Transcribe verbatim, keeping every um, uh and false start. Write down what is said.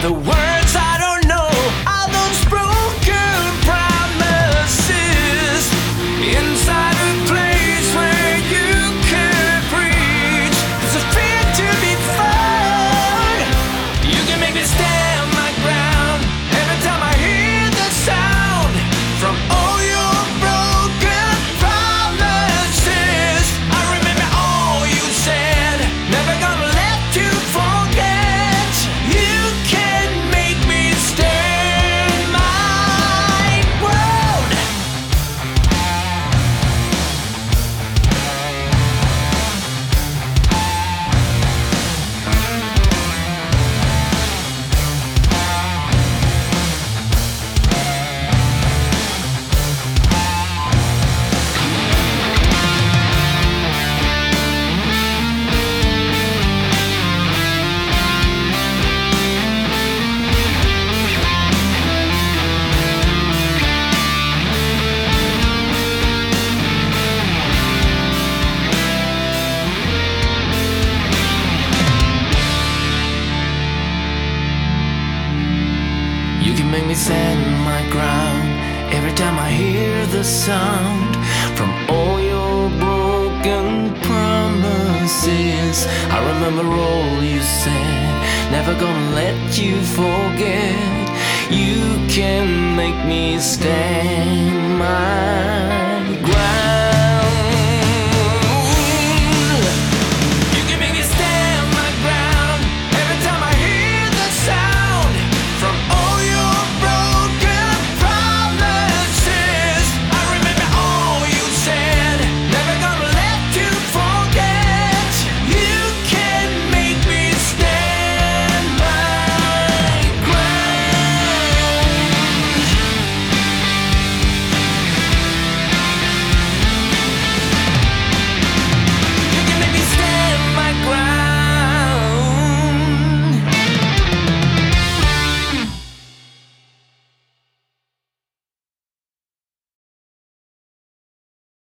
the words I don't know, all those broken promises inside a place where you can't reach. There's a fear to be found. You can make me stand my ground every time I hear the sound from all your broken promises. I remember all you said, never gonna let you forget. You can make me stand my ground. You can make me stand my ground every time I hear the sound from all your broken promises. I remember all you said, never gonna let you forget. You can make me stand my